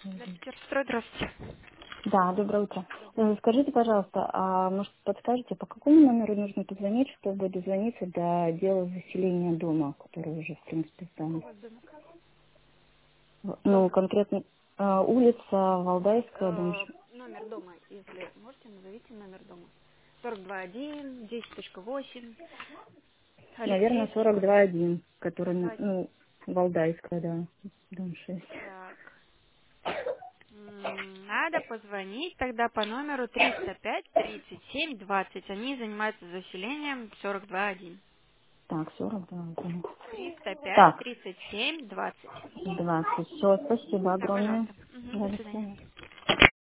Строй, здравствуйте. Да, доброе утро. Доброе. Скажите, пожалуйста, а может подскажете, по какому номеру нужно позвонить, чтобы дозвониться до дела заселения дома, который уже, в принципе, Какой сдан? у вас домик? Ну, Дом. конкретно улица Валдайская, дом, Номер дома, если можете, назовите номер дома. 42.1, 10.8, наверное, Алексеевский, 42-1, который, 42.1. ну, Валдайская, да, дом 6. Так. Надо позвонить тогда по номеру 305 37 20. Они занимаются заселением 42.1. Так, 42, да. 305 Так, 37 20. 20. Все, спасибо Да, огромное. пожалуйста. До Да, до свидания. свидания.